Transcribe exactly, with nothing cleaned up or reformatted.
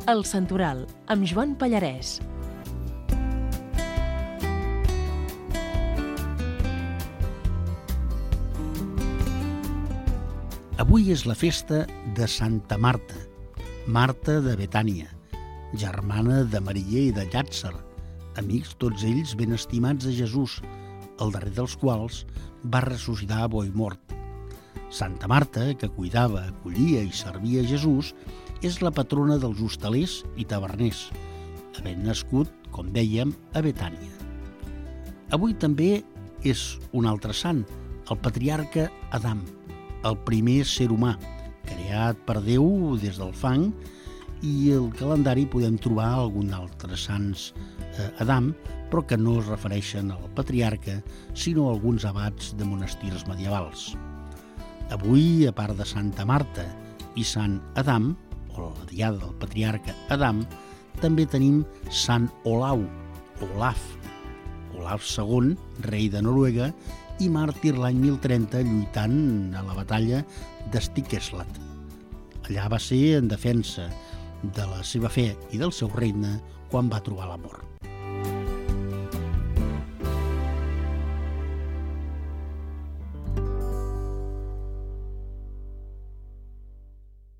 El Santoral, amb Joan Pallarès. Avui és la festa de Santa Marta, Marta de Betània, germana de Maria i de Llàtzer, amics tots ells ben estimats de Jesús, el darrer dels quals va ressuscitar bo i mort. Santa Marta, que cuidava, acollia i servia Jesús, és la patrona dels hostalers i taverners, havent nascut, com dèiem, a Betània. Avui també és un altre sant, el patriarca Adam, el primer ser humà, creat per Déu des del fang, i al calendari podem trobar alguns altres sants eh, Adam, però que no es refereixen al patriarca, sinó a alguns abats de monestirs medievals. Avui, a part de Santa Marta i Sant Adam, o la diada del patriarca Adam, també tenim Sant Olau, Olaf, Olaf segon, rei de Noruega, i màrtir l'any mil trenta lluitant a la batalla de Stiklestad. Allà va ser en defensa de la seva fe i del seu regne quan va trobar la mort.